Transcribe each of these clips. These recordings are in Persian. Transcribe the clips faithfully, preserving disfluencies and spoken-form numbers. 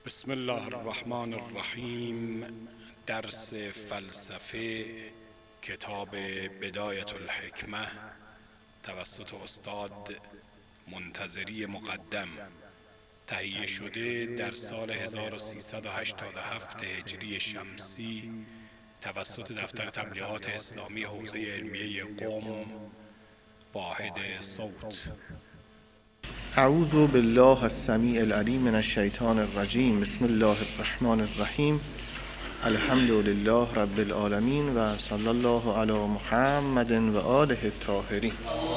بسم الله الرحمن الرحیم. درس فلسفه، کتاب بدایت الحکمه توسط استاد منتظری مقدم، تهیه شده در سال هزار و سیصد و هشتاد و هفت هجری شمسی توسط دفتر تبلیغات اسلامی حوزه علمیه قم، واحد صوت. اعوذ بالله السمیع العلیم من الشیطان الرجیم. بسم الله الرحمن الرحیم. الحمد لله رب العالمین و صلی الله علی محمد و آله الطاهرین.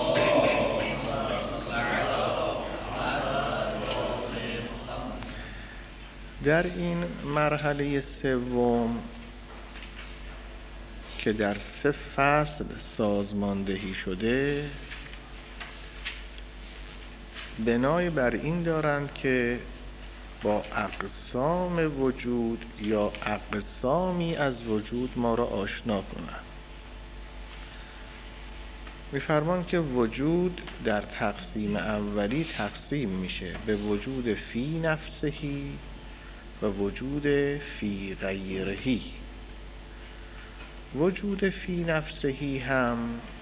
در این مرحله سوم که در سه فصل سازماندهی شده، بنای بر این دارند که با اقسام وجود یا اقسامی از وجود ما را آشنا کنند. می‌فرمایند که وجود در تقسیم اولی تقسیم میشه به وجود فی نفسهی و وجود فی غیرهی. وجود فی نفسهی هم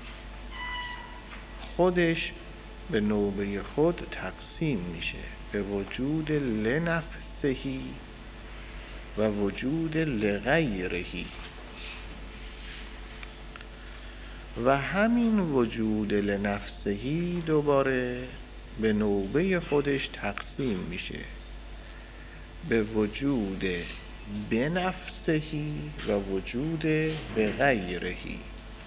خودش به نوبه خود تقسیم میشه به وجود لنفسهی و وجود لغیرهی، و همین وجود لنفسهی دوباره به نوبه خودش تقسیم میشه به وجود بنفسهی و وجود بغیرهی.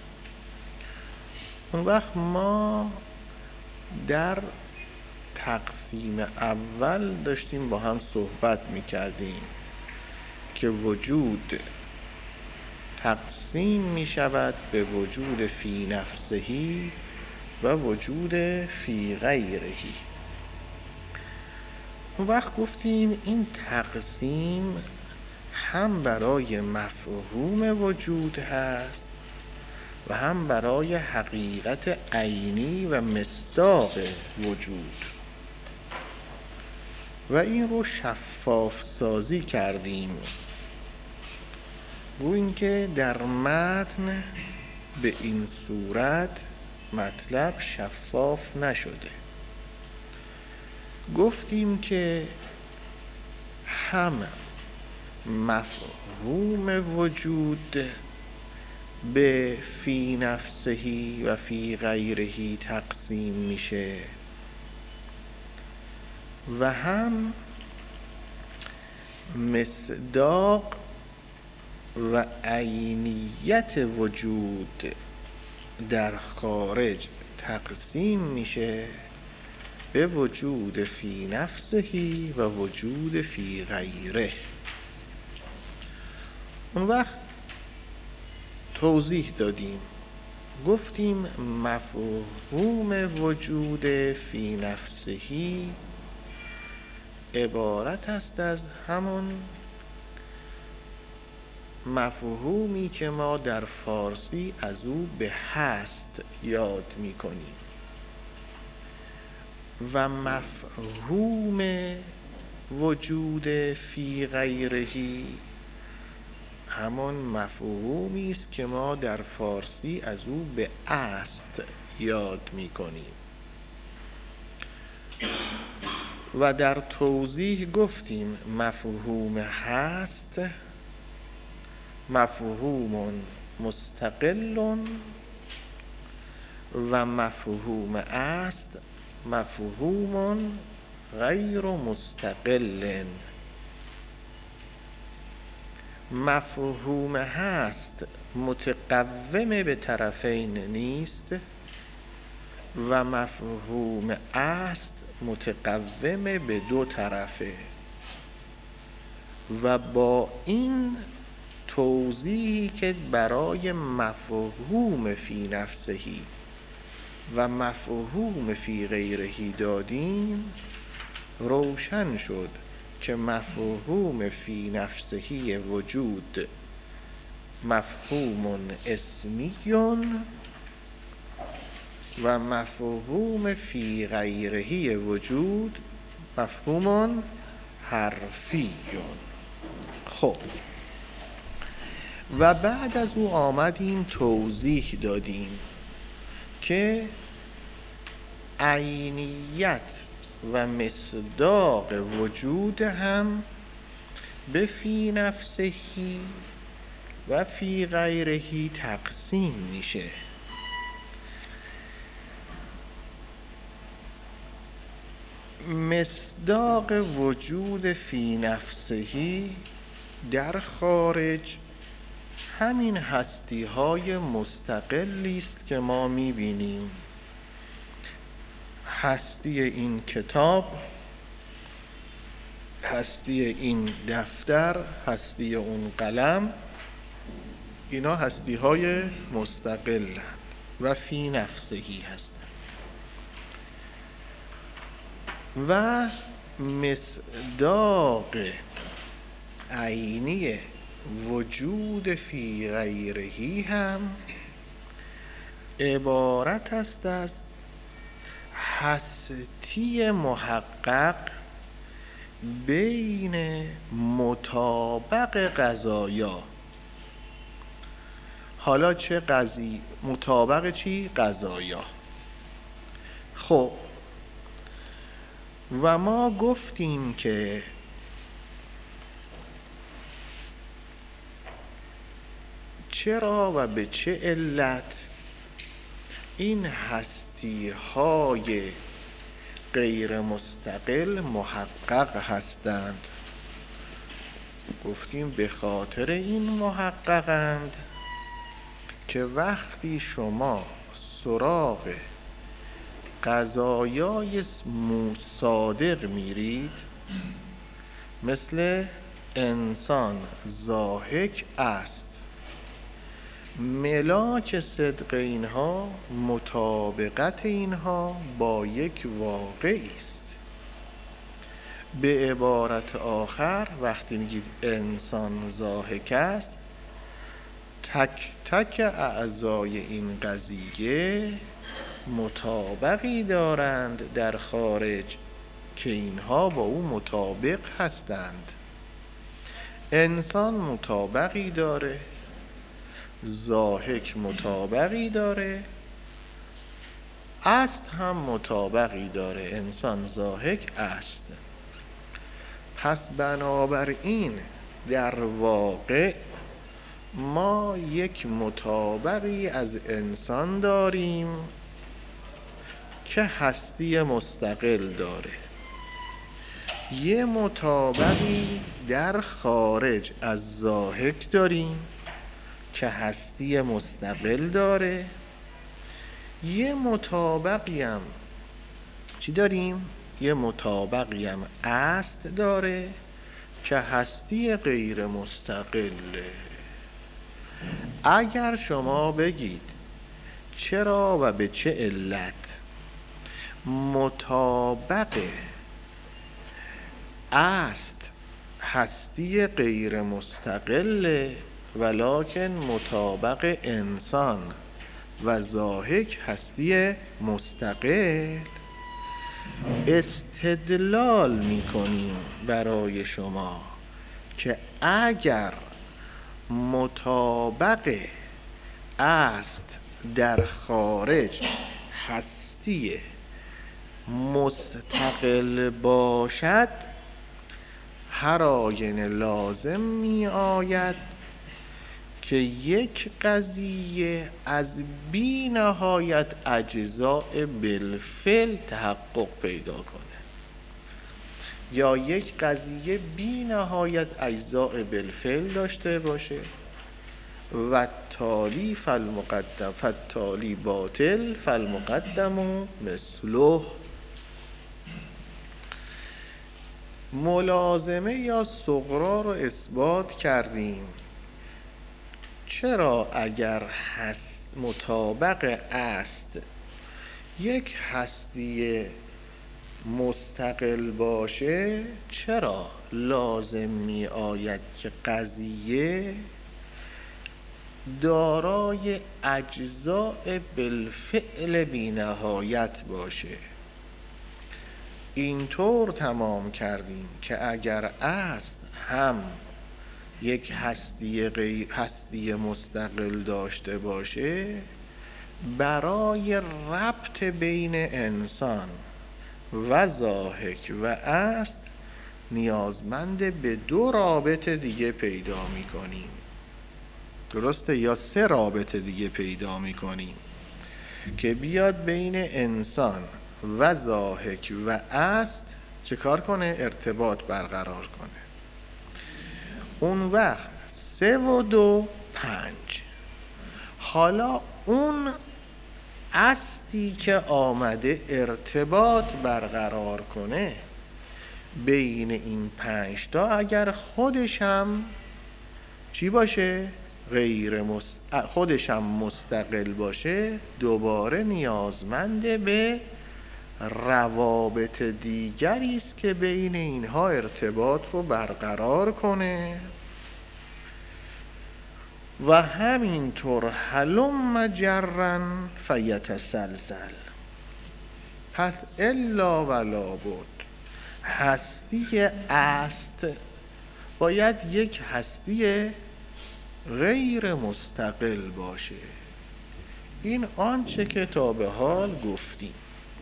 اون وقت ما در تقسیم اول داشتیم با هم صحبت می‌کردیم که وجود تقسیم می‌شود به وجود فی نفسهی و وجود فی غیرهی. اون وقت گفتیم این تقسیم هم برای مفهوم وجود هست و هم برای حقیقت عینی و مصداق وجود، و این رو شفاف سازی کردیم. گویا اینکه در متن به این صورت مطلب شفاف نشده. گفتیم که هم مفهوم وجود به فی نفسهی و فی غیرهی تقسیم میشه و هم مصداق و عینیت وجود در خارج تقسیم میشه به وجود فی نفسهی و وجود فی غیره. اون وقت توضیح دادیم، گفتیم مفهوم وجود فی نفسهی عبارت است از همون مفهومی که ما در فارسی از او به هست یاد می کنیم، و مفهوم وجود فی غیرهی همون مفهومی است که ما در فارسی از او به است یاد می کنیم. و در توضیح گفتیم مفهوم هست مفهوم مستقل و مفهوم است مفهوم غیر مستقل. مفهوم هست متقوم به طرفین نیست و مفهوم است متقوم به دو طرفه، و با این توضیحی که برای مفهوم فی نفسهی و مفهوم فی غیرهی دادیم، روشن شد که مفهوم فی نفسهی وجود مفهوم اسمی و مفهوم فی غیرهی وجود مفهوم حرفی. خب و بعد از او آمدیم توضیح دادیم که عینیت و مصداق وجود هم به فی نفسهی و فی غیرهی تقسیم میشه. مصداق وجود فی نفسهی در خارج همین هستی های مستقلی است که ما میبینیم. هستی این کتاب، هستی این دفتر، هستی اون قلم، اینا هستی های مستقل و فی نفسهی هستند. و مصداق عینی وجود فی غیرهی هم عبارت است از هستی محقق بین مطابق قضایا. حالا چه قضی مطابق چی؟ قضایا. خب و ما گفتیم که چرا و به چه علت این هستی های غیر مستقل محقق هستند. گفتیم به خاطر این محققند که وقتی شما سراغ قضایای صادق میرید، مثل انسان ضاحک است، ملاک صدق اینها مطابقت اینها با یک واقعی است. به عبارت آخر وقتی میگید انسان ضاحک است، تک تک اعضای این قضیه مطابقی دارند در خارج که اینها با او مطابق هستند. انسان مطابقی داره، ضاحک مطابقی داره، است هم مطابقی داره. انسان ضاحک است. پس بنابراین در واقع ما یک مطابقی از انسان داریم که هستی مستقل داره، یه مطابقی در خارج از ضاحک داریم که هستی مستقل داره، یه مطابقی هم چی داریم؟ یه مطابقی هم است داره که هستی غیر مستقله. اگر شما بگید چرا و به چه علت مطابق است هستی غیر مستقل ولکن مطابق انسان و ضاحک هستی مستقل، استدلال میکنیم برای شما که اگر مطابق است در خارج هستی مستقل باشد، هر آینه لازم می آید که یک قضیه از بی نهایت اجزاء بالفعل تحقق پیدا کنه، یا یک قضیه بی نهایت اجزاء بالفعل داشته باشه و تالی فالمقدم فالتالی باطل فالمقدم مثله. ملازمه یا صغرا رو اثبات کردیم. چرا اگر هست مطابق است یک هستی مستقل باشه، چرا لازم می آید که قضیه دارای اجزاء بالفعل بی نهایت باشه؟ اینطور تمام کردیم که اگر است هم یک هستی غیر هستی مستقل داشته باشه، برای ربط بین انسان و ضاحک و است نیازمند به دو رابط دیگه پیدا میکنیم. درسته؟ یا سه رابط دیگه پیدا میکنیم که بیاد بین انسان و ضاحک و است چه کار کنه؟ ارتباط برقرار کنه. اون وقت سه و دو پنج. حالا اون استی که آمده ارتباط برقرار کنه بین این پنج تا، اگر خودشم چی باشه؟ غیر مست... خودشم مستقل باشه، دوباره نیازمند به روابط دیگری است که بین اینها ارتباط رو برقرار کنه. و همینطور هلم جرن فیتسلسل. پس الا ولا بود هستی است باید یک هستی غیر مستقل باشه. این آنچه که تا به حال گفتیم،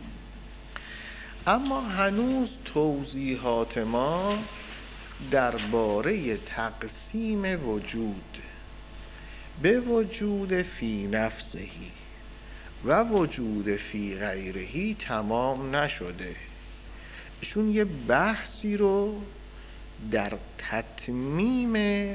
اما هنوز توضیحات ما درباره تقسیم وجود به وجود فی نفسهی و وجود فی غیرهی تمام نشده. ایشون یه بحثی رو در تتمیم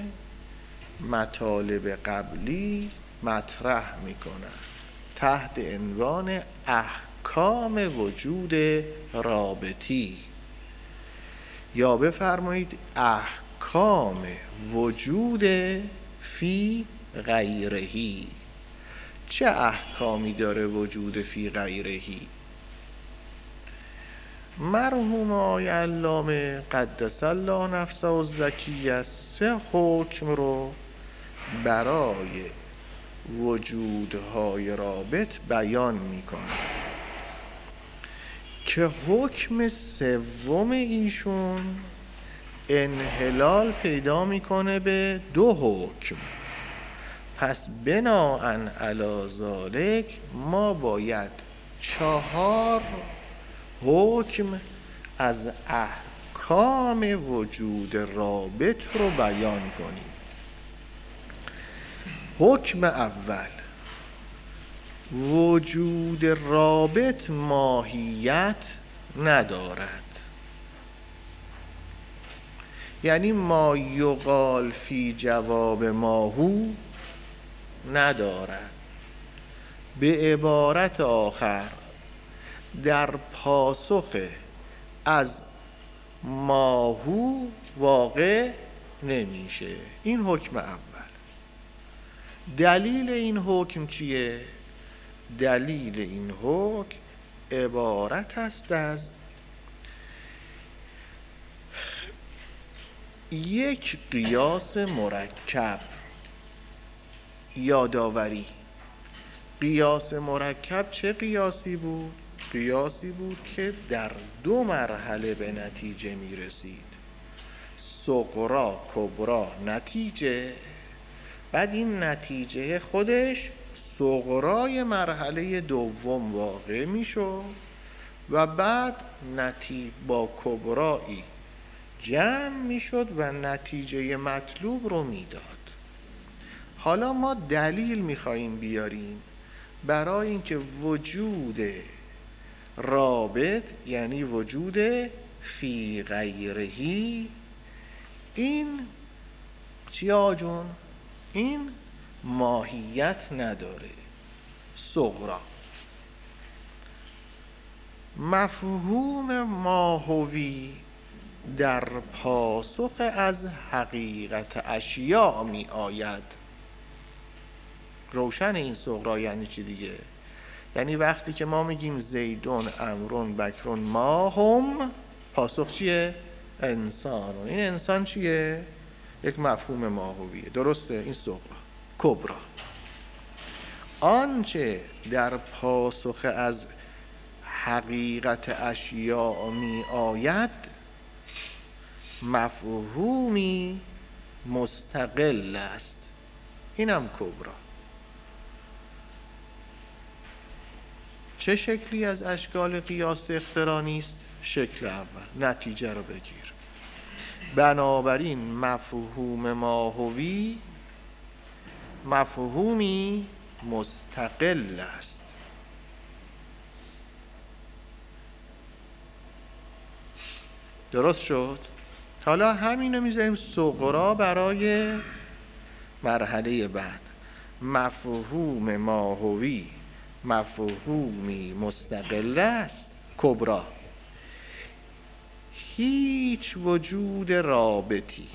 مطالب قبلی مطرح میکنن تحت عنوان احکام وجود رابطی، یا بفرمایید احکام وجود فی غیرهی. چه احکامی داره وجود فی غیرهی؟ مرحوم آقای علامه قدس الله نفسه الزکیه سه حکم رو برای وجودهای رابط بیان میکنه که حکم سوم ایشون انحلال پیدا میکنه به دو حکم. پس بناءً علی ذالک ما باید چهار حکم از احکام وجود رابط رو بیان کنیم. حکم اول: وجود رابط ماهیت ندارد، یعنی ما یقال فی جواب ماهو ندارد. به عبارت آخر در پاسخ از ماهو واقع نمیشه. این حکم اول. دلیل این حکم چیه؟ دلیل این حکم عبارت است از یک قیاس مرکب. یادآوری: قیاس مرکب چه قیاسی بود؟ قیاسی بود که در دو مرحله به نتیجه می رسید. صغرا کبرا نتیجه، بعد این نتیجه خودش صغرای مرحله دوم واقع می شد و بعد نتیجه با کبرایی جمع می شد و نتیجه مطلوب رو می داد. حالا ما دلیل می خواهیم بیاریم برای اینکه وجود رابط یعنی وجود فی غیرهی این چی آجون؟ این ماهیت نداره. صغرا مفهوم ماهوی در پاسخ از حقیقت اشیاء می آید. روشن این صغرا یعنی چی دیگه؟ یعنی وقتی که ما میگیم زیدون امرون بکرون ما هم، پاسخ چیه؟ انسان. این انسان چیه؟ یک مفهوم ماهویه. درسته؟ این صغرا. کبرا آنچه در پاسخ از حقیقت اشیاء می آید مفهومی مستقل است. اینم کبرا. چه شکلی از اشکال قیاس اقترانی است؟ شکل اول. نتیجه رو بگیر. بنابراین مفهوم ماهوی مفهومی مستقل است. درست شد؟ حالا همینو میذاریم صغرا برای مرحله بعد. مفهوم ماهوی مفهومی مستقل است. کبرا. هیچ وجود رابطی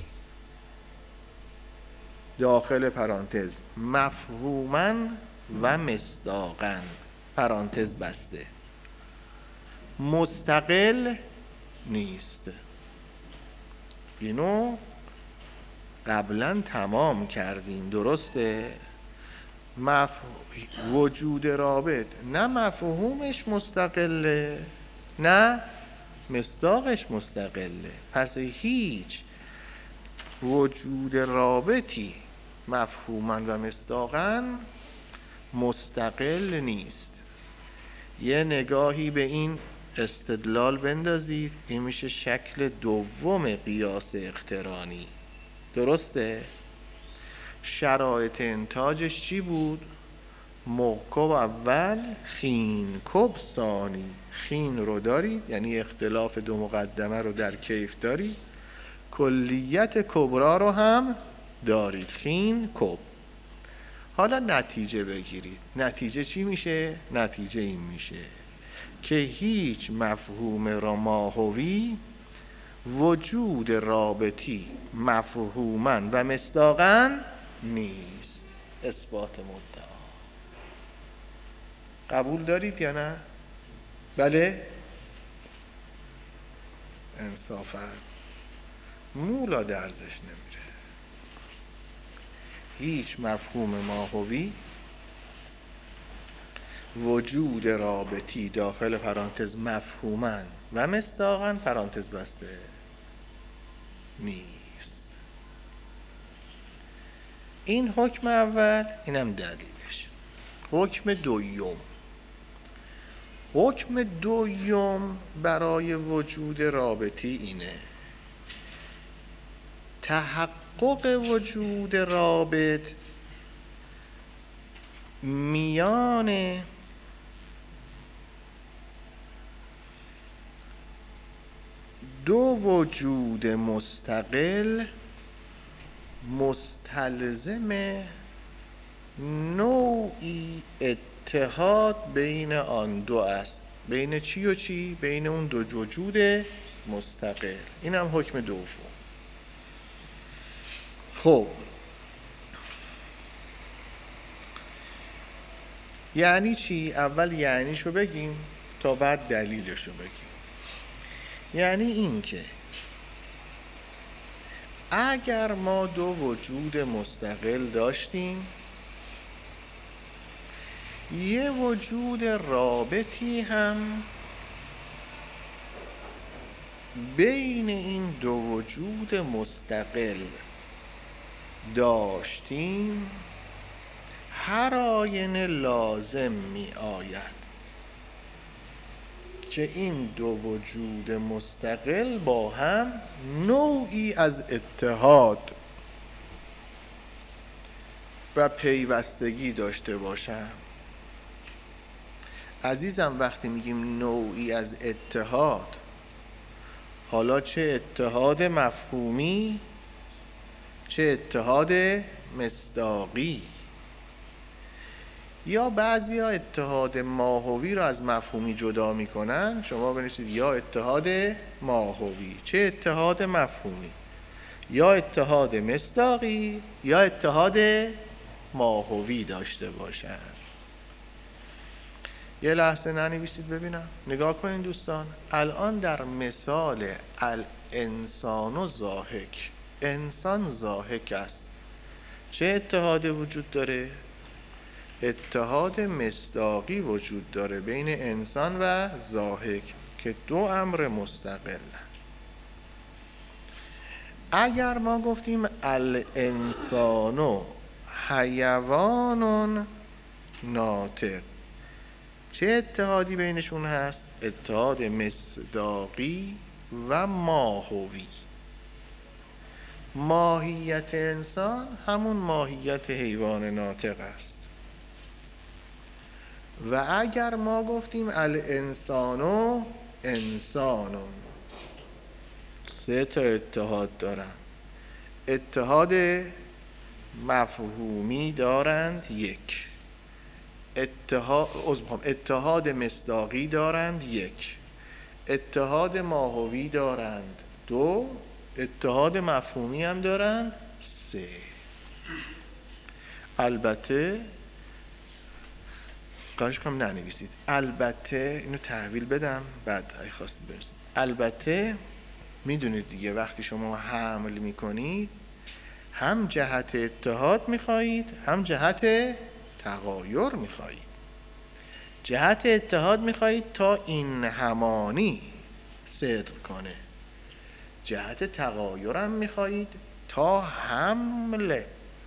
داخل پرانتز مفهوماً و مصداقاً پرانتز بسته مستقل نیست. اینو قبلا تمام کردیم. درسته؟ مف... وجود رابط نه مفهومش مستقله نه مصداقش مستقله. پس هیچ وجود رابطی مفهوما و مصداقا مستقل نیست. یه نگاهی به این استدلال بندازید. این میشه شکل دوم قیاس اقترانی. درسته؟ شرایط انتاجش چی بود؟ محکب اول، خین کب ثانی. خین رو داری، یعنی اختلاف دو مقدمه رو در کیف داری، کلیت کبرا رو هم دارید، خین کب. حالا نتیجه بگیرید. نتیجه چی میشه؟ نتیجه این میشه که هیچ مفهوم را ماهوی وجود رابطی مفهوما و مصداقا نیست. اثبات مدعا. قبول دارید یا نه؟ بله؟ انصافا مولا درزش نمیره. هیچ مفهوم ماهوی وجود رابطی داخل پرانتز مفهوما و مصداقا پرانتز بسته نیست. این حکم اول، اینم دلیلش. حکم دوم. حکم دوم برای وجود رابطی اینه: تحقق وجود رابط میان دو وجود مستقل مستلزم نوعی اتحاد بین آن دو است. بین چی و چی؟ بین اون دو وجود مستقل. این هم حکم دوم. خب یعنی چی؟ اول یعنیشو بگیم تا بعد دلیلشو بگیم. یعنی این که اگر ما دو وجود مستقل داشتیم، یه وجود رابطی هم بین این دو وجود مستقل داشتیم، هر آینه لازم می آید که این دو وجود مستقل با هم نوعی از اتحاد و پیوستگی داشته باشند. عزیزم وقتی میگیم نوعی از اتحاد، حالا چه اتحاد مفهومی چه اتحاد مصداقی، یا بعضی ها اتحاد ماهوی رو از مفهومی جدا میکنن، شما بنویسید یا اتحاد ماهوی، چه اتحاد مفهومی، یا اتحاد مصداقی یا اتحاد ماهوی داشته باشن. یه لحظه ننویسید ببینم. نگاه کنین دوستان. الان در مثال الانسان و ضاحک، انسان ضاحک است، چه اتحاد وجود داره؟ اتحاد مصداقی وجود داره بین انسان و ضاحک که دو امر مستقل. اگر ما گفتیم الانسان حیوان ناطق، چه اتحادی بینشون هست؟ اتحاد مصداقی و ماهوی. ماهیت انسان همون ماهیت حیوان ناطق است. و اگر ما گفتیم الانسان انسان، سه تا اتحاد دارن. اتحاد مفهومی دارند یک، اتحاد اتحاد مصداقی دارند یک، اتحاد ماهوی دارند دو، اتحاد مفهومی هم دارند سه. البته قاش کنم ننویسید، البته اینو تحویل بدم بعد اگه خواستید برسید. البته میدونید دیگه وقتی شما حمل میکنید هم جهت اتحاد میخواهید هم جهت تغایر میخواهید. جهت اتحاد میخواهید تا این همانی صدق کنه، جهت تغایر هم میخواهید تا حمل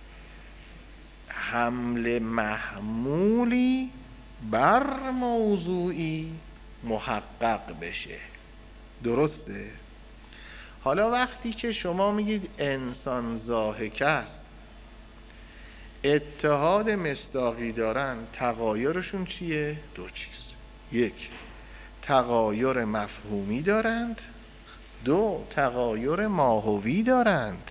حمل محمولی بر موضوعی محقق بشه. درسته؟ حالا وقتی که شما میگید انسان ضاحک است، اتحاد مصداقی دارن، تغایرشون چیه؟ دو چیز. یک، تغایر مفهومی دارند، دو، تغایر ماهوی دارند.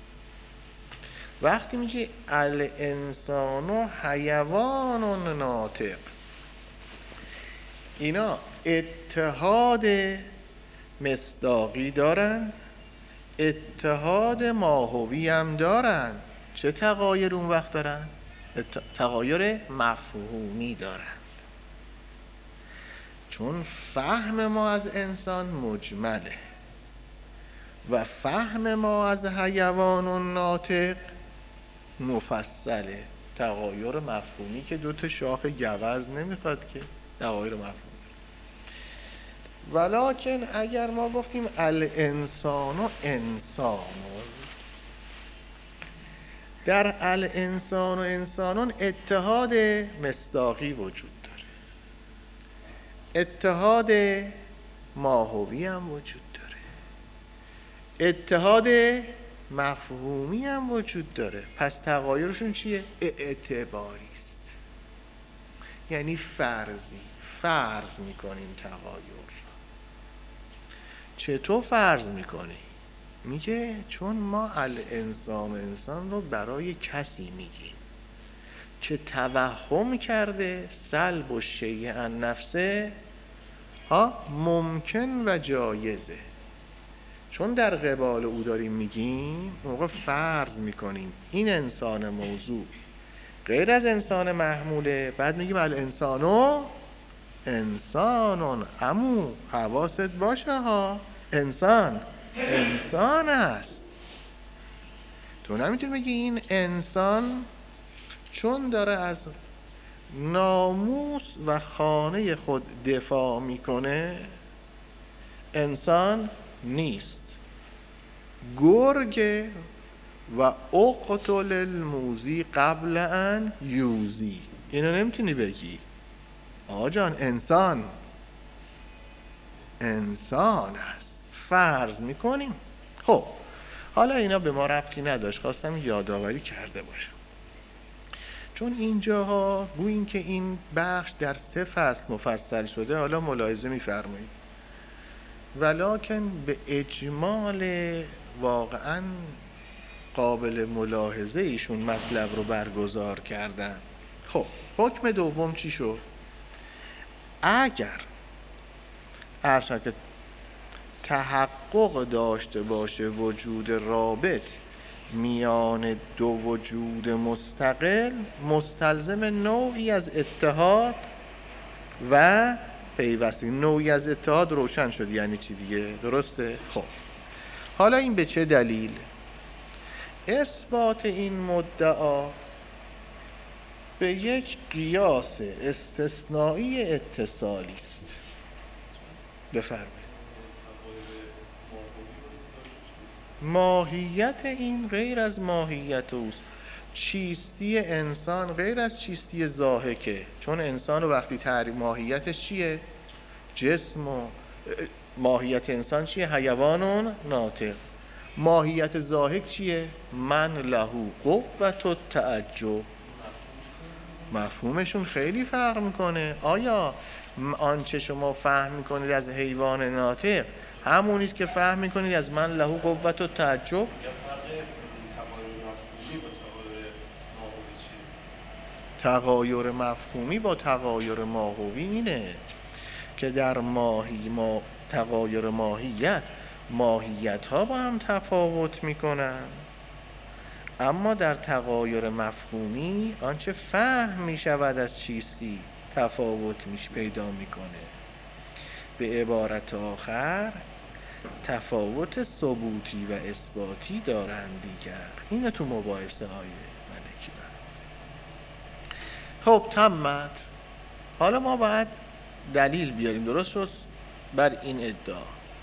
وقتی میگه الانسان حیوان ناطق، اینا اتحاد مصداقی دارند، اتحاد ماهوی هم دارند. چه تغایر اون وقت دارند؟ تغایر مفهومی دارند. چون فهم ما از انسان مجمله و فهم ما از حیوان ناطق مفصله. تغایر مفهومی که دو تا شاخ گوز نمیخواد که تغایر مفهومی. ولکن اگر ما گفتیم الانسان و انسان، در الانسان و انسانون اتحاد مصداقی وجود داره، اتحاد ماهوی هم وجود داره، اتحاد مفهومی هم وجود داره. پس تغایرشون چیه؟ اعتباری است، یعنی فرضی. فرض میکنیم تغایر. چطور فرض میکنی؟ میگه چون ما الانسان انسان رو برای کسی میگیم که توهم کرده سلب و شیء عن نفسه ها ممکن و جایزه. چون در قبال او داریم میگیم، موقع فرض میکنیم این انسان موضوع غیر از انسان محموله، بعد میگیم الانسانو انسانون. عمو حواست باشه ها، انسان انسان است. تو نمیتونی بگی این انسان چون داره از ناموس و خانه خود دفاع میکنه انسان نیست. گرگ و اقتل الموزی قبل ان یوزی، اینو نمیتونی بگی. آقا جان انسان انسان است، فرض میکنیم. خب حالا اینا به ما ربطی نداشت، خواستم یادآوری کرده باشم. چون اینجاها گوییم که این بخش در سه فصل مفصل شده، حالا ملاحظه میفرمایید. ولکن به اجمال واقعا قابل ملاحظه ایشون مطلب رو برگزار کردن. خب حکم دوم چی شد؟ اگر ارشد که تحقق داشته باشه وجود رابط میان دو وجود مستقل، مستلزم نوعی از اتحاد و پیوستگی. نوعی از اتحاد روشن شد یعنی چی دیگه، درسته؟ خب حالا این به چه دلیل؟ اثبات این مدعا به یک قیاس استثنایی اتصالی است. بفرمایید. ماهیت این غیر از ماهیت اوست. چیستی انسان غیر از چیستی ضاحکه، چون انسان وقتی تعریف ماهیتش چیه؟ جسم. و ماهیت انسان چیه؟ حیوان ناطق. ماهیت ضاحک چیه؟ من لهو قوت التعجب. مفهومشون خیلی فرق میکنه. آیا آنچه شما فهم میکنید از حیوان ناطق همونیست که فهم میکنید از من لهو قوت التعجب؟ تغایر مفهومی با تغایر ماهوی اینه که در ماهی ما تغایر ماهیت ماهیت ها با هم تفاوت میکنن، اما در تغایر مفهومی آنچه فهم میشود از چیستی تفاوت میش پیدا میکنه. به عبارت آخر تفاوت ثبوتی و اثباتی دارند دیگر. اینه تو مباحثه های ملکی. خب تمت. حالا ما باید دلیل بیاریم درست شد بر این ادعا.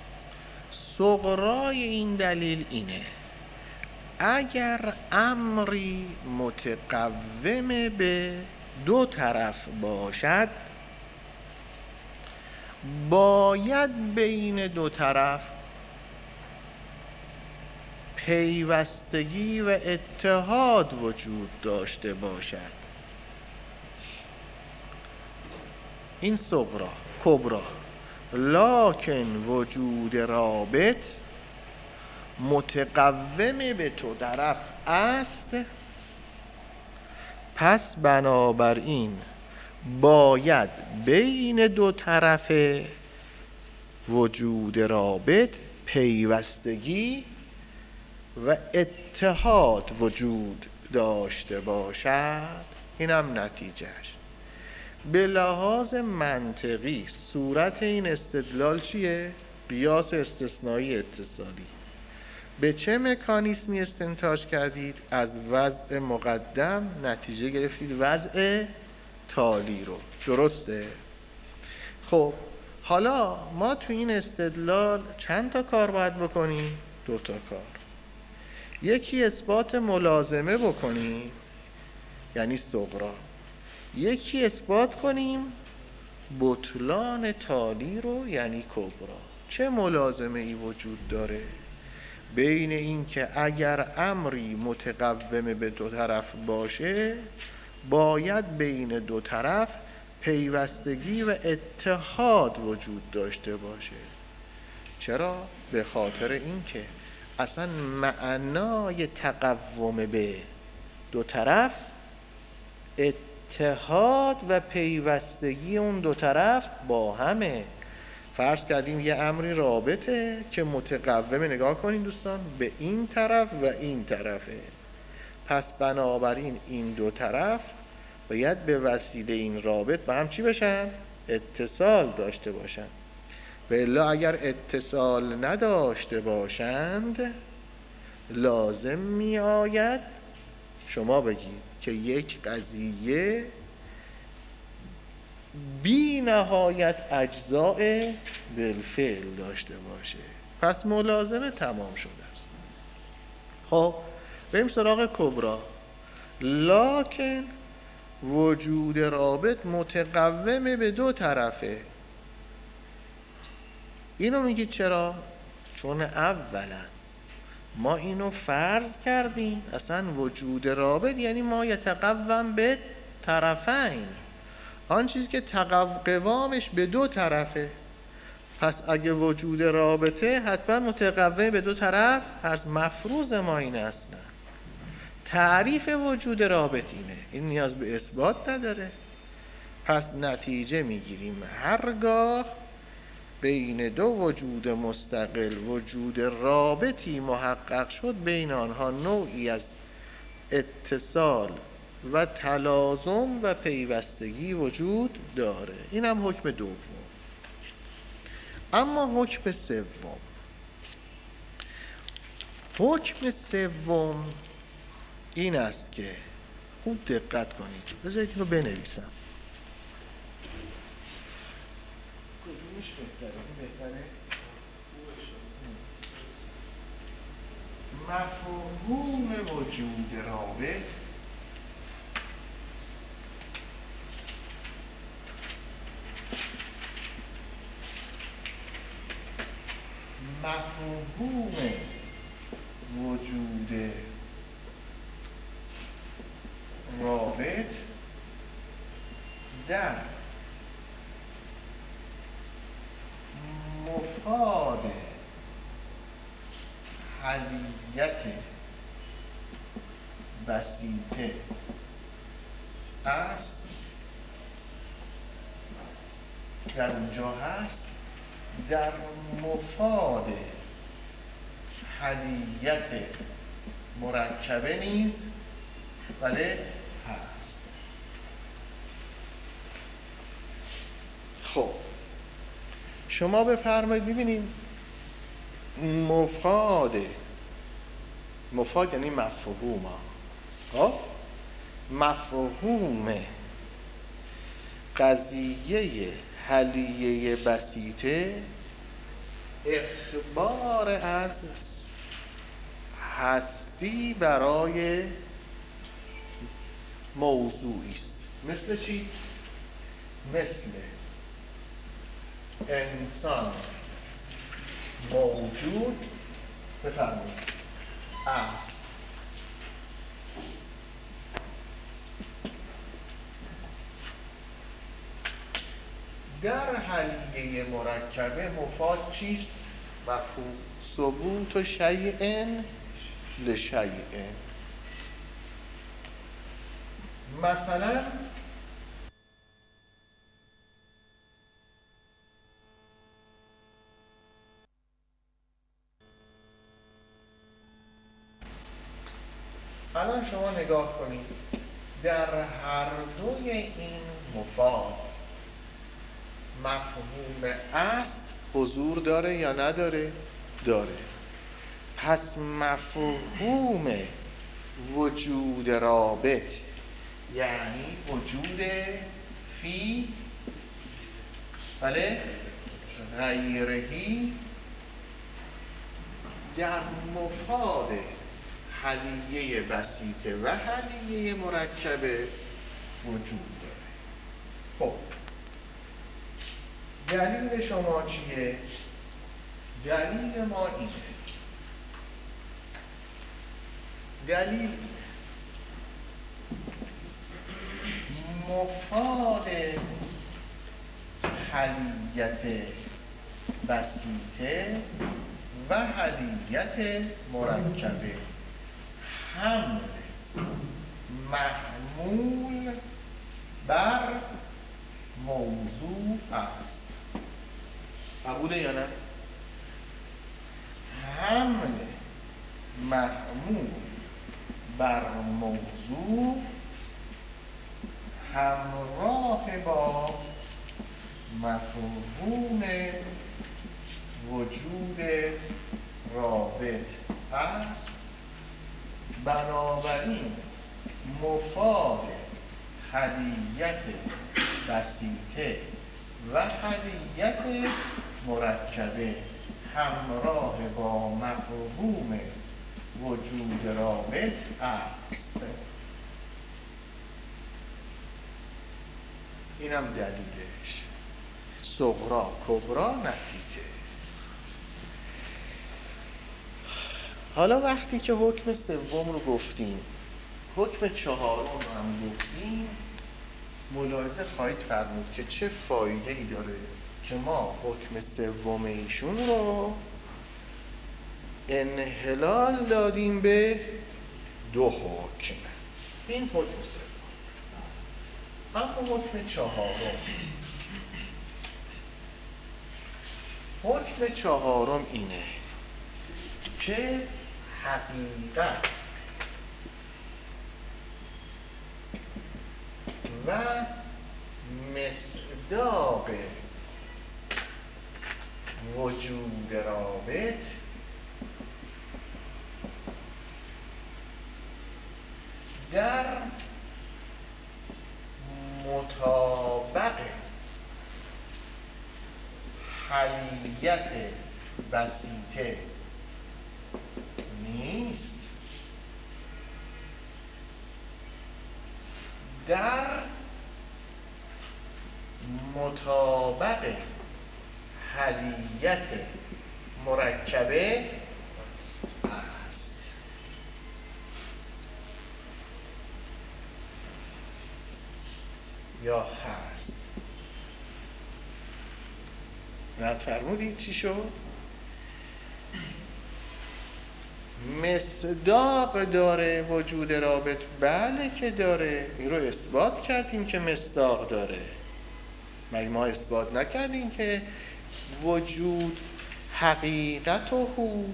صغرای این دلیل اینه: اگر امری متقوم به دو طرف باشد باید بین دو طرف پیوستگی و اتحاد وجود داشته باشد. این صغرا. کبرا: لکن وجود رابط متقوم به دو طرف است، پس بنابراین باید بین دو طرف وجود رابط پیوستگی و اتحاد وجود داشته باشد. اینم نتیجهش. به لحاظ منطقی صورت این استدلال چیه؟ قیاس استثنایی اتصالی. به چه مکانیسمی استنتاج کردید؟ از وضع مقدم نتیجه گرفتید وضع تالی رو. درسته؟ خب حالا ما تو این استدلال چند تا کار باید بکنیم؟ دو تا کار. یکی اثبات ملازمه بکنیم، یعنی صغرا. یکی اثبات کنیم بطلان تالی رو، یعنی کبرا. چه ملازمه ای وجود داره بین این که اگر امری متقوم به دو طرف باشه باید بین دو طرف پیوستگی و اتحاد وجود داشته باشه؟ چرا؟ به خاطر این که اصلا معنای تقوم به دو طرف اتحاد و پیوستگی اون دو طرف با همه. فرض کردیم یه امری رابطه که متقومه، نگاه کنین دوستان، به این طرف و این طرفه، پس بنابراین این دو طرف باید به وسیله این رابط با هم چی بشن؟ اتصال داشته باشن. و الا اگر اتصال نداشته باشند لازم می آید شما بگید که یک قضیه بی نهایت اجزاء بالفعل داشته باشه، پس ملازمه تمام شده است. خب بریم سراغ کبرا. لکن وجود رابط متقوم به دو طرفه. اینو میگید چرا؟ چون اولا ما اینو فرض کردیم اصلا وجود رابط یعنی ما یتقوم به طرفین، آن چیزی که قوامش به دو طرفه. پس اگه وجود رابطه حتما متقوم به دو طرف هست. مفروض ما این اصلا تعریف وجود رابط اینه، این نیاز به اثبات نداره. پس نتیجه میگیریم هرگاه بین دو وجود مستقل وجود رابطی محقق شد بین آنها نوعی از اتصال و تلازم و پیوستگی وجود داره. این هم حکم دوم. اما حکم سوم، حکم سوم این است که خوب دقت کنید. بذارید اینو بنویسم. کدومش بهتره؟ این بهتره؟ مفهوم وجود رابط مفهوم وجود رابط در مفاد حلیت بسیطه است، در اونجا هست، در مفاد حلیت مرکبه نیز بله هست. خب شما بفرمایید ببینیم مفاد مفاد یعنی مفهوم ها مفهوم قضیه حلیه بسیطه اخبار از هستی برای موضوعی است. مثل چی؟ مثل انسان موجود بفرمایید است. در حلیه مرکبه مفاد چیست؟ مفهوم ثبوت شیء لشیء. مثلا الان شما نگاه کنید، در هر دوی این مفاد مفهوم است حضور داره یا نداره؟ داره. پس مفهوم وجود رابط یعنی وجود فی بله غیرهی در مفاد حلیه بسیطه و حلیه مرکبه وجود داره. خب دلیل شما چیه؟ دلیل ما اینه. دلیل مفاد حلیت بسیطه و حلیت مرکبه حمل محمول بر موضوع است. قبوله یا نه؟ حمل محمول بر موضوع همراه با مفهوم وجود رابط است. بنابراین مفاد حلیت بسیطه و حلیت مرکبه همراه با مفهوم وجود رابط است. اینم دلیلش. صغرا کبرا نتیجه. حالا وقتی که حکم سوم رو گفتیم، حکم چهارم رو هم گفتیم، ملاحظه خواهید فرمود که چه فایده ای داره که ما حکم سوم ایشون رو انحلال دادیم به دو حکم. این حکم سوم. اما حکم چهارم، حکم چهارم اینه که حقیقت و مصداق وجود رابط در بسیطه نیست، در مطابق حلیت مرکبه است. یا هست. رد فرمودید چی شد؟ مصداق داره وجود رابط؟ بله که داره، این رو اثبات کردیم که مصداق داره. مگه ما اثبات نکردیم که وجود حقیقته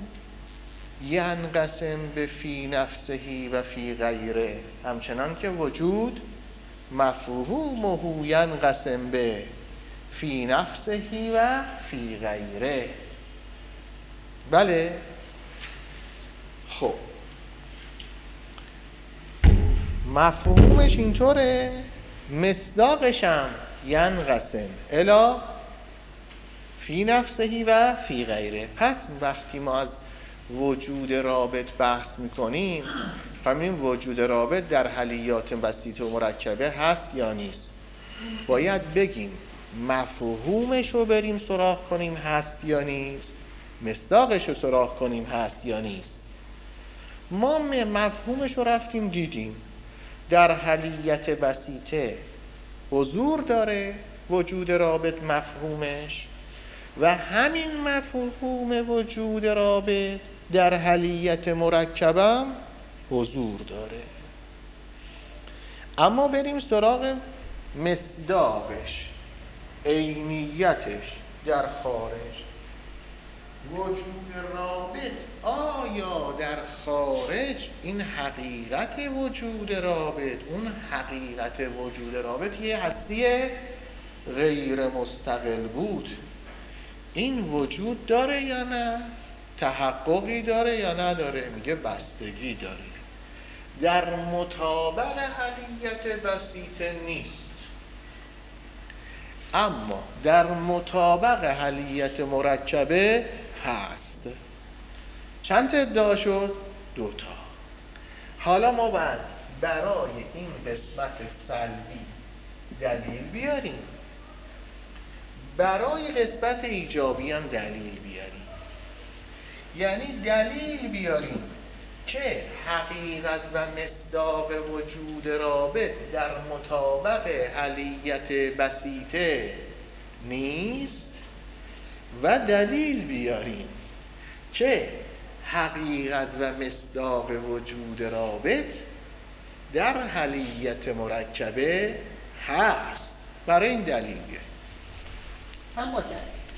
ینقسم به فی نفسه و فی غیره، همچنان که وجود مفهومه ینقسم به فی نفسه و فی غیره. بله. خب مفهومش اینطوره، مصداقش هم ینقسم الی فی نفسه و فی غیره. پس وقتی ما از وجود رابط بحث میکنیم، همین وجود رابط در حلیات بسیطه و مرکبه هست یا نیست، باید بگیم مفهومش رو بریم سراغ کنیم هست یا نیست، مصداقش رو سراغ کنیم هست یا نیست. ما مفهومش رو رفتیم دیدیم، در حلیت بسیطه حضور داره وجود رابط مفهومش، و همین مفهوم وجود رابط در حلیت مرکبم حضور داره. اما بریم سراغ مصداقش، عینیتش در خارج. وجود رابط آیا در خارج این حقیقت وجود رابط، اون حقیقت وجود رابط یه هستی غیر مستقل بود، این وجود داره یا نه؟ تحققی داره یا نداره؟ میگه بستگی داره. در مطابق حلیت بسیطه نیست، اما در مطابق حلیت مرکبه هست. چند تا ادعا شد؟ دوتا. حالا ما باید برای این قسمت سلبی دلیل بیاریم، برای قسمت ایجابی هم دلیل بیاریم. یعنی دلیل بیاریم که حقیقت و مصداق وجود رابط در مطابق حلیت بسیطه نیست، و دلیل بیاریم که حقیقت و مصداق وجود رابط در حلیت مرکبه هست. برای این دلیل بیاریم. اما دلیل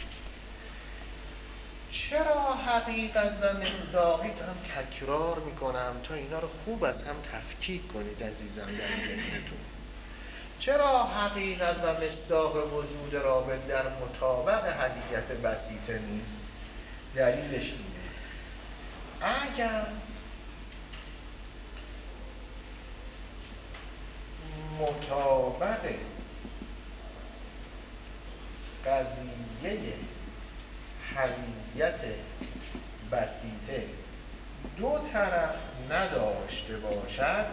چرا حقیقت و مصداقی دارم تکرار میکنم تا اینا رو خوب از هم تفکیک کنید عزیزم در ذهنتون. چرا حقیقت و مصداق وجود رابط در مطابق حلیت بسیطه نیست؟ دلیلش اینه، اگر مطابق قضیه حلیت بسیطه دو طرف نداشته باشد،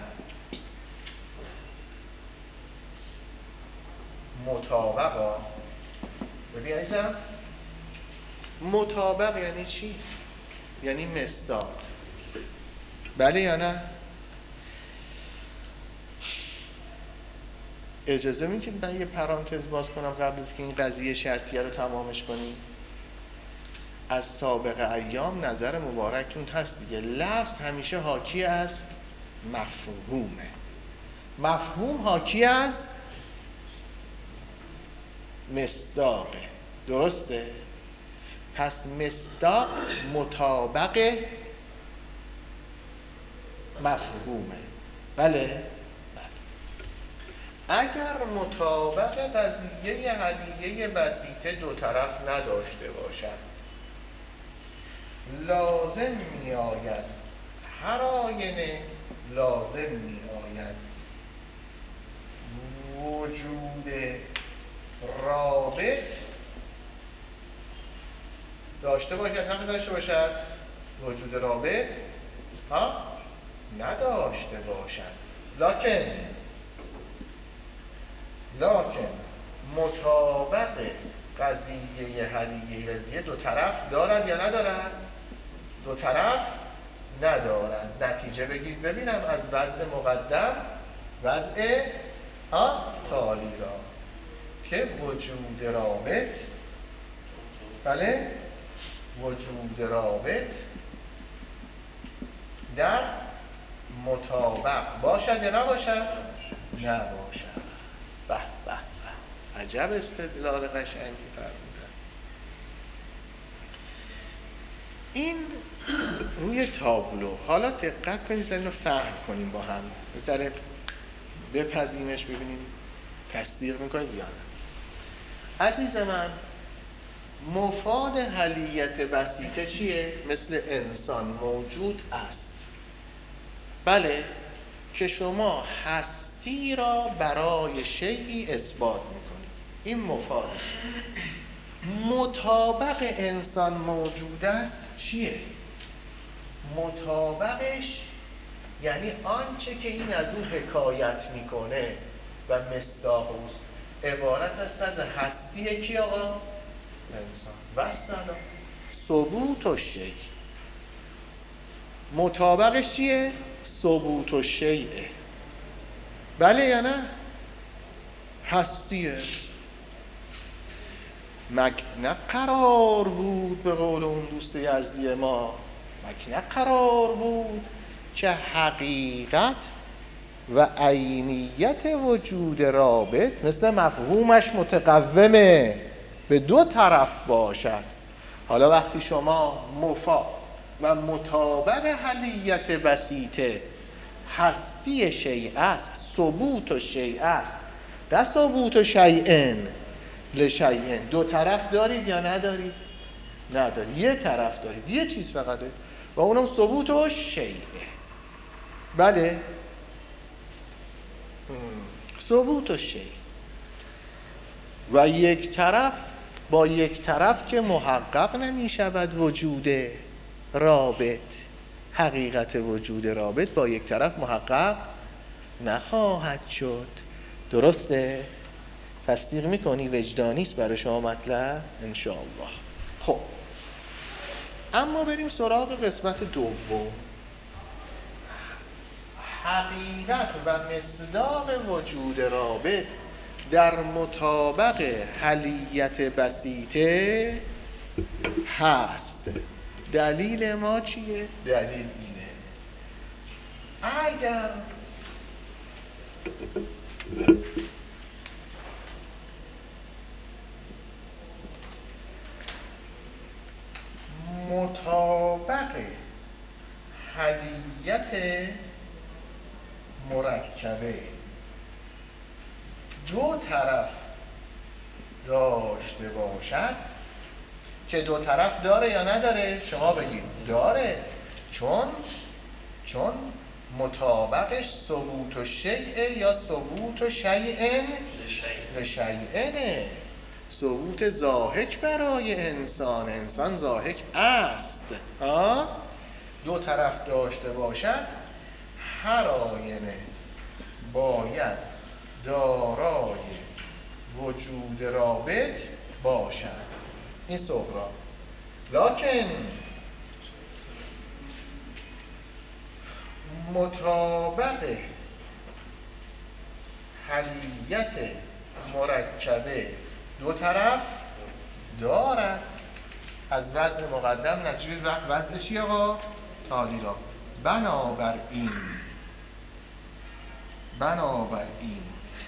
مطابق ببین عزیزم، مطابق یعنی چی؟ یعنی مصداق. بله یا نه؟ اجازه میدید من یه پرانتز باز کنم قبل از که این قضیه شرطیه رو تمامش کنیم؟ از سابق ایام نظر مبارکتون هست دیگه، لفظ همیشه حاکی از مفهومه، مفهوم حاکی از مصداقه. درسته؟ پس مصداق مطابق مفهومه. بله؟ اگر مطابق قضیه حلیه بسیطه دو طرف نداشته باشد، لازم می آید، هر آینه لازم می آید وجود رابط داشته باشد نه نداشته باشد؟ وجود رابط ها نداشته باشد. لکن لکن مطابق قضیه حلیه قضیه دو طرف دارد یا ندارد؟ دو طرف ندارد. نتیجه بگید ببینم از وضع مقدم وضع ها تالی را که وجود رابط بله وجود رابط در مطابق باشد یا نباشد؟ نباشد. به به به عجب استدلال قشنگی فرمودن. این روی تابلو. حالا دقت کنید اینو فهم کنیم با هم، بذاره بپذیمش ببینیم تصدیق میکنید یا نه. عزیز من، مفاد حلیت بسیطه چیه؟ مثل انسان موجود است، بله، که شما هستی را برای شیئی اثبات میکنید. این مفاد. مطابق انسان موجود است چیه؟ مطابقش یعنی آنچه که این از او حکایت میکنه و مصداق اوست عبارت است از هستی کی آقا؟ انسان. و سلام. ثبوت و شیء. مطابقش چیه؟ ثبوت و شیء. بله یا نه؟ هستی مکنه قرار بود، به قول اون دوست یزدی ما، مکنه قرار بود که حقیقت و عینیت وجود رابط مثل مفهومش متقومه به دو طرف باشد. حالا وقتی شما مفا و مطابق حلیت بسیطه هستی شیء است، ثبوت و شیء است، نه ثبوت و شیئن لشیئن، دو طرف دارید یا ندارید؟ ندارید. یه طرف دارید، یه چیز فقط دارید و اونم ثبوت و شیء. بله، ثبوت و شیء. و یک طرف با یک طرف که محقق نمی شود وجود رابط، حقیقت وجود رابط با یک طرف محقق نخواهد شد. درسته؟ تصدیق میکنی؟ وجدانی است برای شما مطلب انشاءالله. خب اما بریم سراغ قسمت دوم. حقیقت و مصداق وجود رابط در مطابق حلیت بسیطه هست. دلیل ما چیه؟ دلیل اینه اگر مطابق حلیت مرکبه دو طرف داشته باشد، که دو طرف داره یا نداره؟ شما بگید داره، چون چون مطابقش ثبوت و شیء یا ثبوت و شیئن لشیئنه. ثبوت ضاحک برای انسان، انسان ضاحک است. ها؟ دو طرف داشته باشد، هر آینه باید دارای وجود رابط باشد. این صغرا. لکن مطابق حلیت مرکبه دو طرف دارد. از وضع مقدم نتیجه رفت وضع چی آقا؟ تالی را. بنابراین بنابراین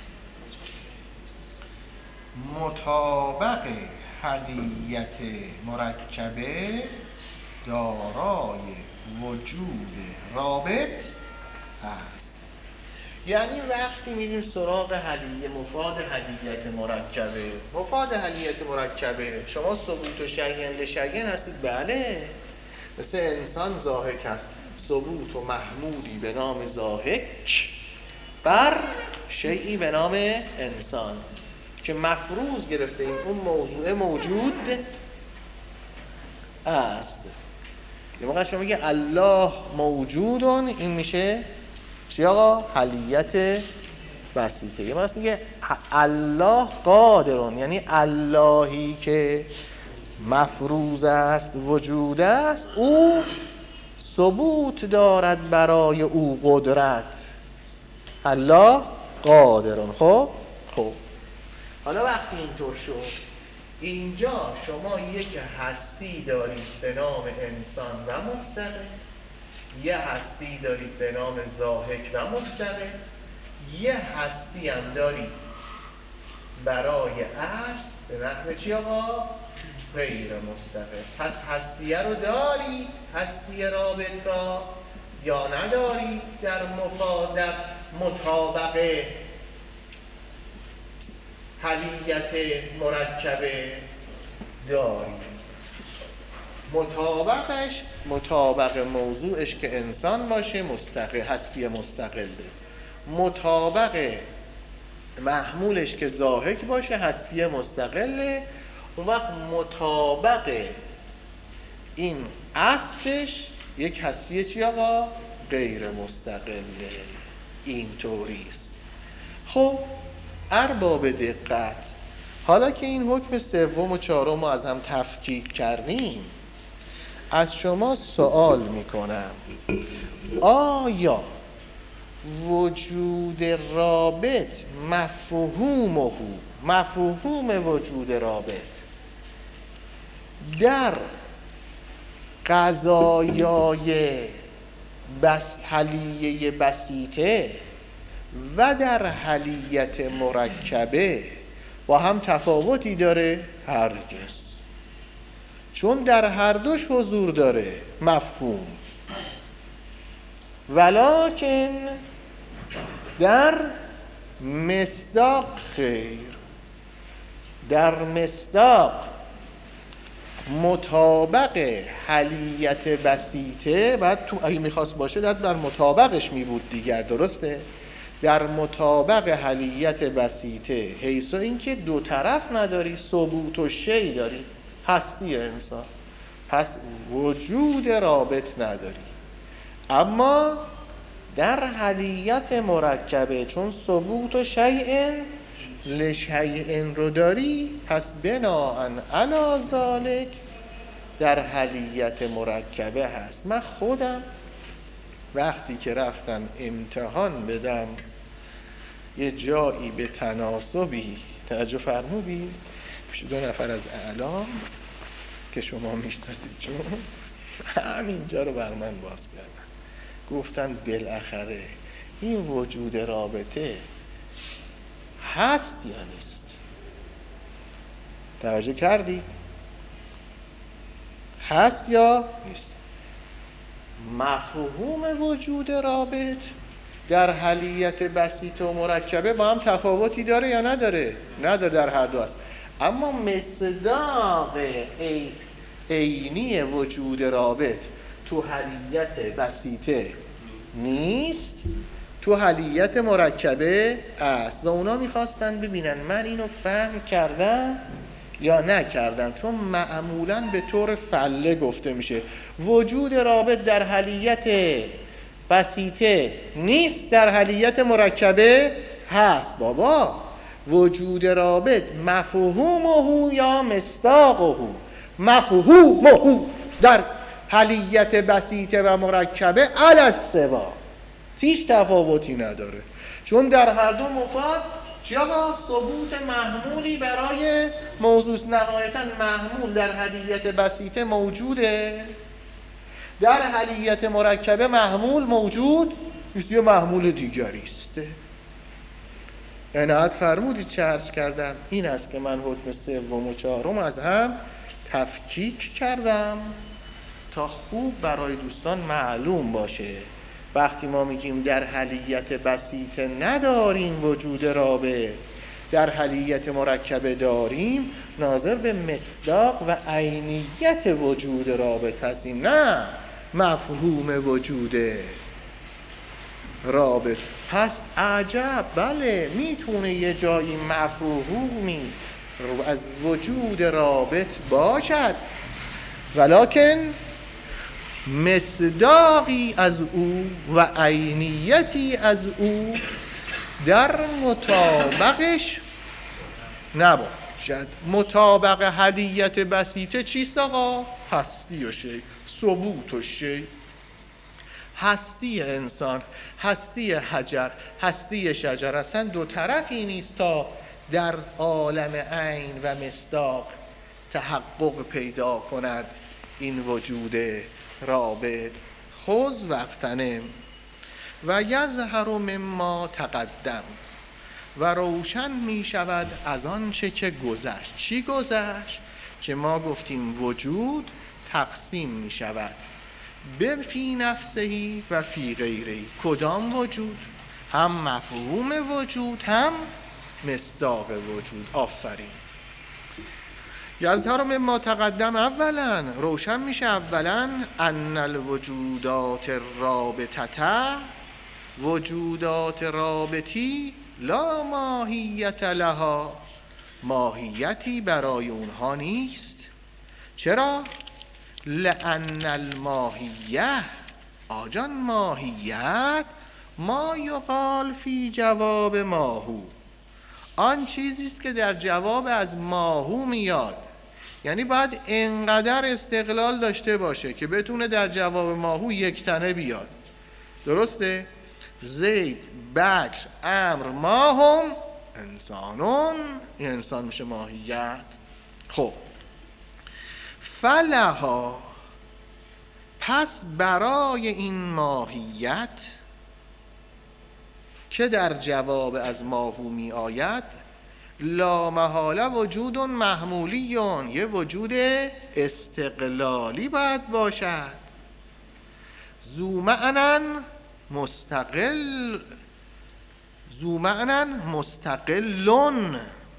مطابق حلیت مرکبه دارای وجود رابط هست. یعنی وقتی میریم سراغ حلیه، مفاد حلیت مرکبه، مفاد حلیت مرکبه شما ثبوت و شیئن لشیئن هستید. بله، مثل انسان ضاحک هست، ثبوت و محمودی به نام ضاحک بر شیئی به نام انسان که مفروض گرفته این اون موضوع موجود است. یه موقع شما میگه الله موجودون، این میشه چی آقا؟ حلیت بسیطه. یه موقع میگه الله قادرون، یعنی اللهی که مفروض است وجود است، او ثبوت دارد برای او قدرت. الله قادرون. خب خب حالا وقتی اینطور شد، اینجا شما یک هستی دارید به نام انسان و مستقل، یه هستی دارید به نام ضاحک و مستقل، یه هستی هم دارید برای اصل به نحو چی آقا؟ غیر مستقل. پس هستیه رو دارید، هستی رابط را، یا ندارید؟ در مفادر مطابقه حلیت مرکبه دارید. مطابقش مطابق موضوعش که انسان باشه مستقل، هستی مستقله. مطابق محمولش که ضاحک باشه هستی مستقله. اون وقت مطابق این اصلش یک هستی چی آقا؟ غیر مستقله. این طوریست. خب ارباب دقت، حالا که این حکم سوم و چهارم رو از هم تفکیک کردیم، از شما سوال میکنم آیا وجود رابط مفهومه مفهوم وجود رابط در قضایای بس حلیه بسیطه و در حلیت مرکبه با هم تفاوتی داره؟ هرگز. چون در هر دوش حضور داره مفهوم، ولکن در مصداق خیر. در مصداق مطابق حلیت بسیطه، بعد تو اگه میخواست باشه در در مطابقش میبود دیگر، درسته؟ در مطابق حلیت بسیطه، حیث اینکه دو طرف نداری، ثبوت و شی داری، هستی انسان، پس وجود رابط نداری. اما در حلیت مرکبه چون ثبوت و شیء لشیء رو داری، پس بناءً علی ذالک در حلیت مرکبه هست. من خودم وقتی که رفتم امتحان بدم یه جایی به تناسبی توجه فرمودی، پیش دو نفر از اعلام که شما میشناسید چون همینجا رو بر من باز کردن، گفتن بالاخره این وجود رابطه هست یا نیست؟ توجه کردید؟ هست یا نیست؟ مفهوم وجود رابط در حلیت بسیط و مرکبه با هم تفاوتی داره یا نداره؟ نداره، در هر دو هست. اما مصداق عینی وجود رابط تو حلیت بسیطه نیست، تو حلیت مرکبه است. و اونا میخواستن ببینن من اینو فهم کردم یا نکردم، چون معمولاً به طور فله گفته میشه وجود رابط در حلیت بسیطه نیست، در حلیت مرکبه هست. بابا وجود رابط مفهومه یا مصداقه؟ مفهومه در حلیت بسیطه و مرکبه علی السوا، هیچ تفاوتی نداره، چون در هر دو مفاد جا ثبوت محمولی برای موضوع نهایتا محمول در حلیت بسیطه موجوده، در حلیت مرکبه محمول موجود نیست، یه محمول دیگری است. عنایت فرمودید چه عرض کردم؟ این است که من حکم سوم و چهارم از هم تفکیک کردم تا خوب برای دوستان معلوم باشه. وقتی ما میگیم در حلیت بسیطه نداریم وجود رابط، در حلیت مرکبه داریم، ناظر به مصداق و عینیت وجود رابط هستیم، نه مفهوم وجود رابط. پس عجب، بله میتونه یه جایی مفهومی از وجود رابط باشد، ولکن مصداقی از او و عینیتی از او در مطابقش نباشد. مطابق حدیت بسیطه چیست آقا؟ هستی و شی، ثبوت و شی. هستی انسان، هستی حجر، هستی شجر اصلا دو طرفی نیست تا در عالم عین و مصداق تحقق پیدا کند این وجود رابط. خذ واغتنم و یظهر مما تقدم، و روشن می شود از آن چه که گذشت. چی گذشت؟ که ما گفتیم وجود تقسیم می شود به فی نفسهی و فی غیرهی. کدام وجود؟ هم مفهوم وجود، هم مصداق وجود. آفرین. یظهر مما تقدم، اولا روشن میشه اولا ان الوجودات الرابطه، وجودات رابطی لا ماهیت لها، ماهیتی برای اونها نیست. چرا؟ لأن الماهیه، آجان ماهیت ما یقال فی جواب ماهو، آن چیزی است که در جواب از ماهو میاد. یعنی باید انقدر استقلال داشته باشه که بتونه در جواب ماهو یک تنه بیاد. درسته؟ زید، بکر، امر، ماهم، انسانون. این انسان میشه ماهیت. خب فلها، پس برای این ماهیت که در جواب از ماهو می آید، لا محاله وجود محمولیون، یه وجود استقلالی باید باشد. ذو معنن مستقل، ذو معنن مستقلون،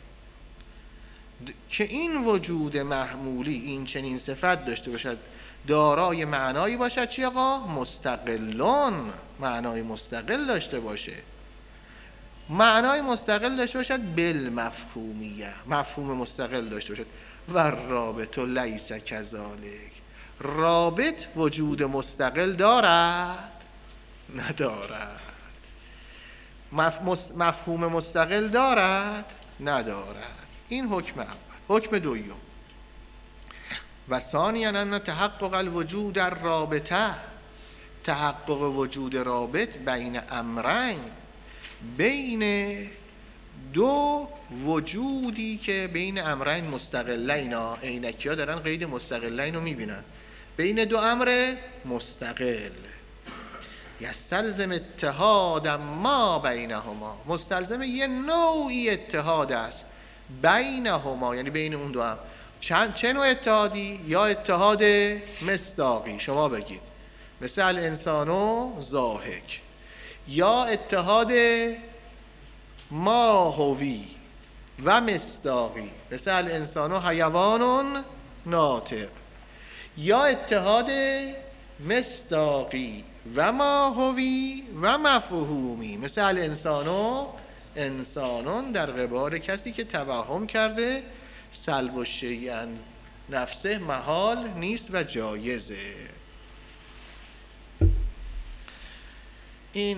که این وجود محمولی این چنین صفت داشته باشد، دارای معنایی باشد. چی آقا؟ مستقلون، معنای مستقل داشته باشه. معنای مستقل داشته باشد بالمفهومیه، مفهوم مستقل داشته باشد. و رابط لیس کذالک، رابط وجود مستقل دارد؟ ندارد. مفهوم مستقل دارد؟ ندارد. این حکم اول. حکم دوم، و ثانیاً ان تحقق الوجود الرابطه، تحقق وجود رابط بین امرین، بین دو وجودی که بین امرین مستقلین. ها عینکی ها دارن قید مستقلین رو میبینن. بین دو امر مستقل، یستلزم اتحاد ما بینهما، مستلزم یه نوعی اتحاد است بینهما، یعنی بین اون دو امر. چه نوع اتحادی؟ یا اتحاد مصداقی، شما بگید مثل الانسان و ضاحک، یا اتحاد ماهوی و مصداقی مثل الانسان و حیوان ناطق، یا اتحاد مصداقی و ماهوی و مفهومی مثل الانسان و انسانون، در قبال کسی که توهم کرده سلب و شیئا نفسه محال نیست و جایزه. این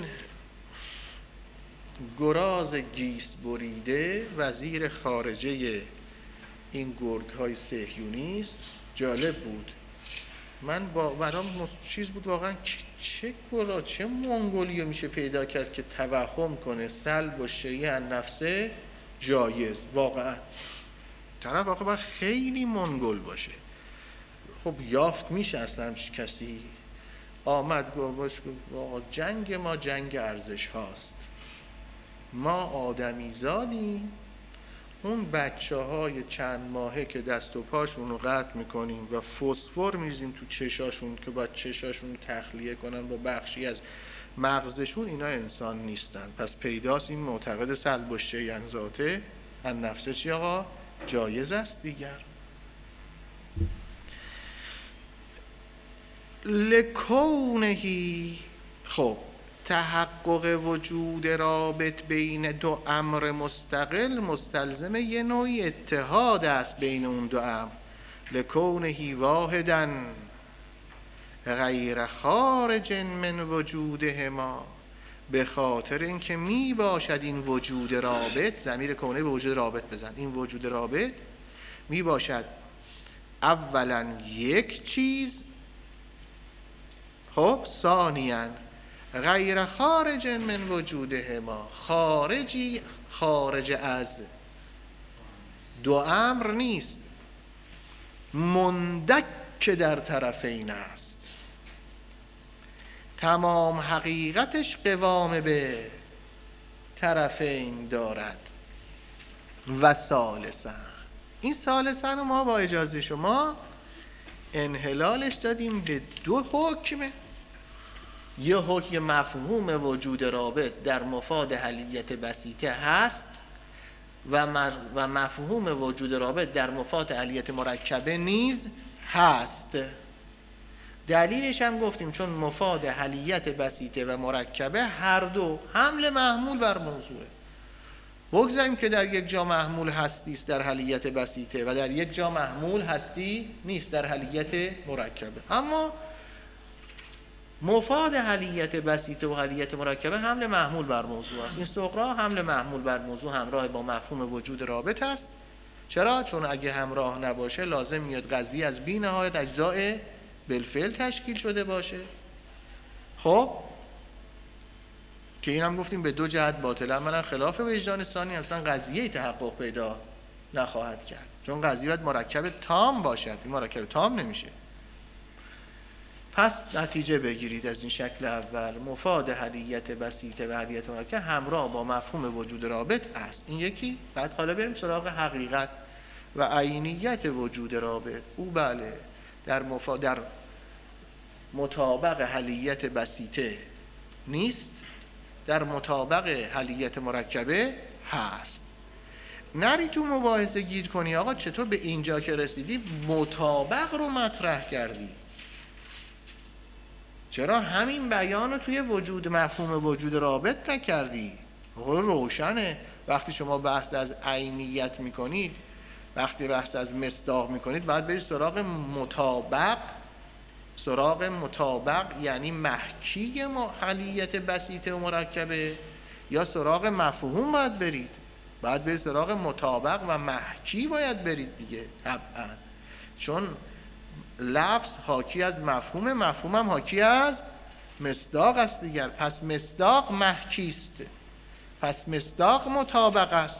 گراز گیس بریده وزیر خارجه این گرگ‌های صهیونیست جالب بود. من با برام چیز بود واقعا، چه گرا چه منگولی میشه پیدا کرد که توهم کنه سلب و شیئا نفسه جایز. واقعا طرف واقعا باید خیلی منگول باشه. خب یافت میشه اصلا کسی آمد گفت جنگ ما جنگ ارزش هاست، ما آدمی زادیم، اون بچه های چند ماهه که دست و پاشون رو قطع میکنیم و فسفر میریزیم تو چشاشون که باید چشاشون تخلیه کنن با بخشی از مغزشون، اینا انسان نیستن. پس پیداست این معتقد سلب و شیئا ذاته ان نفسه چی آقا؟ جایز است دیگر. لکونهی، خب تحقق وجود رابط بین دو امر مستقل مستلزم یه نوعی اتحاد است بین اون دو امر. لکونه واحدا غیر خارج من وجودهما، به خاطر اینکه می باشد این وجود رابط، ضمیر کونه به وجود رابط بزن، این وجود رابط می باشد اولا یک چیز، خب ثانیاً غیر خارج من وجودهما، خارجی خارج از دو امر نیست، مندک که در طرفین است، تمام حقیقتش قوام به طرفین دارد. و ثالثا، این ثالثا رو ما با اجازه شما انحلالش دادیم به دو حکم. یه حکم مفهوم وجود رابط در مفاد حلیت بسیطه هست و و مفهوم وجود رابط در مفاد حلیت مرکبه نیز هست. دلیلش هم گفتیم چون مفاد حلیت بسیطه و مرکبه هر دو حمل محمول بر موضوعه. بگذاریم که در یک جا محمول هستی است در حلیت بسیطه و در یک جا محمول هستی نیست در حلیت مرکبه، اما مفاد حلیت بسیطه و حلیت مرکبه حمل محمول بر موضوع است. این سغرا حمل محمول بر موضوع همراه با مفهوم وجود رابط است. چرا؟ چون اگه همراه نباشه لازم میاد قضیه از بی نهایت اجزاء بالفعل تشکیل شده باشه. خب که این هم گفتیم به دو جهت باطلا، منم خلاف وجدان ثانی اصلا قضیه تحقق پیدا نخواهد کرد، چون قضیه باید مرکب تام باشد، این مرکب تام نمیشه. پس نتیجه بگیرید از این شکل اول، مفاد حلیت بسیطه و حلیت مرکبه همراه با مفهوم وجود رابط است. این یکی. بعد حالا بریم سراغ حقیقت و عینیت وجود رابط. او بله در مفاد در مطابق حلیت بسیطه نیست، در مطابق حلیت مرکبه هست. نری تو مباحثه گیر کنی آقا چطور به اینجا که رسیدی مطابق رو مطرح کردی، چرا همین بیان رو توی وجود مفهوم وجود رابط نکردی؟ روشنه وقتی شما بحث از عینیت میکنید، وقتی بحث از مصداق میکنید باید برید سراغ مطابق. سراغ مطابق یعنی محکی حلیت بسیطه و مرکبه، یا سراغ مفهوم باید برید؟ باید برید سراغ مطابق و محکی باید برید دیگه طبعا، چون لفظ حاکی از مفهوم، مفهوم هم حاکی از مصداق است دیگر. پس مصداق محکی است، پس مصداق مطابق است.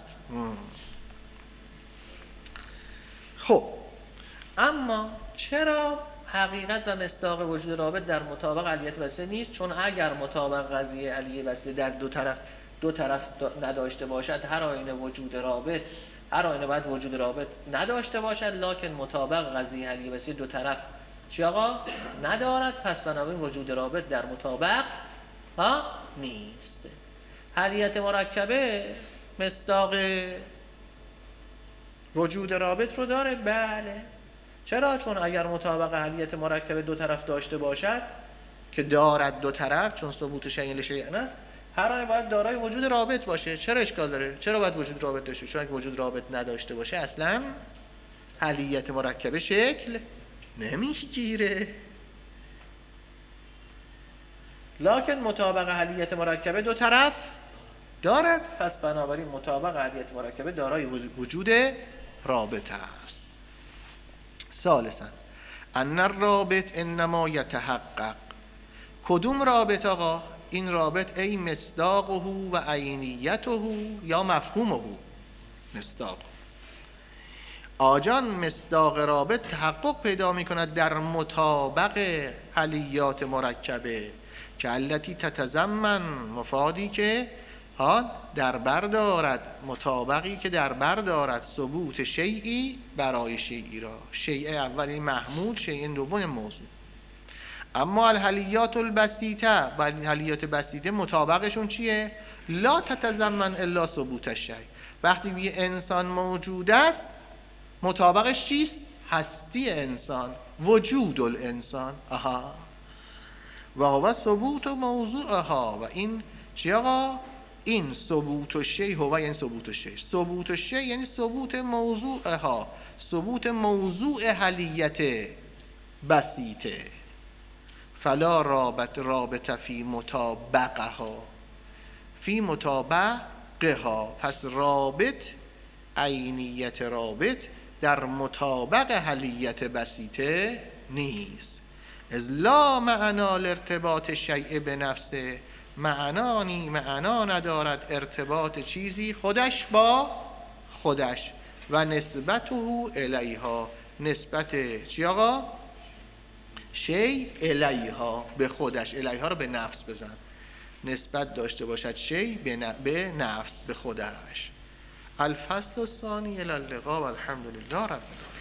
خب اما چرا حقیقت و مصداق وجود رابط در مطابق حلیت بسیطه نیست؟ چون اگر مطابق قضیه حلیه بسیطه در دو طرف دو طرف نداشته باشد، هر آینه وجود رابط هر آینه باید وجود رابط نداشته باشد، لکن مطابق قضیه حلیه بسیطه دو طرف چی آقا ندارد، پس بنابراین وجود رابط در مطابق ها نیست. حلیت مرکبه مصداق وجود رابط رو داره؟ بله. چرا؟ چون اگر مطابق حلیت مرکبه دو طرف داشته باشد که دارد دو طرف، چون ثبوت شیء لشیء است، هر آینه باید دارای وجود رابط باشه. چرا اشکال داره؟ چرا باید وجود رابط داشته باشه؟ چون اگه وجود رابط نداشته باشه اصلا حلیت مرکبه شکل نمیگیره. لکن مطابق حلیت مرکبه دو طرف دارد، پس بنابراین مطابق حلیت مرکبه دارای وجود رابط است. ثالثا ان الرابط انما یتحقق. کدوم رابط آقا؟ این رابط ای مصداقه و عینیته یا مفهومه. مصداق آجان مصداق رابط تحقق پیدا می کند در مطابق حلیات مرکبه که التی تتضمن، مفادی که ها در بر دارد، مطابقی که در بر دارد ثبوت شیئی برای شیئی را. شیء اولی محمول، شیء دوم موضوع. اما الحلیات البسیطه، ولی حلیات بسیطه مطابقشون چیه؟ لا تتضمن الا ثبوت الشیء. وقتی یه انسان موجود است مطابقش چیست؟ هستی انسان، وجود الانسان. آها. و هو ثبوت موضوعها. و این چی آقا؟ این ثبوت الشیء هو، یعنی ثبوت الشیء. ثبوت الشیء یعنی ثبوت موضوعها، ثبوت موضوع حلیت بسیطه. فلا رابط رابطه فی مطابقها فی مطابقها، پس رابط عینیت رابط در مطابق حلیت بسیطه نیست. از لا معنا الارتباط شیء به نفسه، معنانی معنا ندارد ارتباط چیزی خودش با خودش، و نسبته الیها، نسبت چی آقا؟ شی الیها، به خودش. الیها رو به نفس بزن، نسبت داشته باشد شی به نفس، به خودش. الفصل الثانی الی اللقاء و الحمد لله رب العالمین.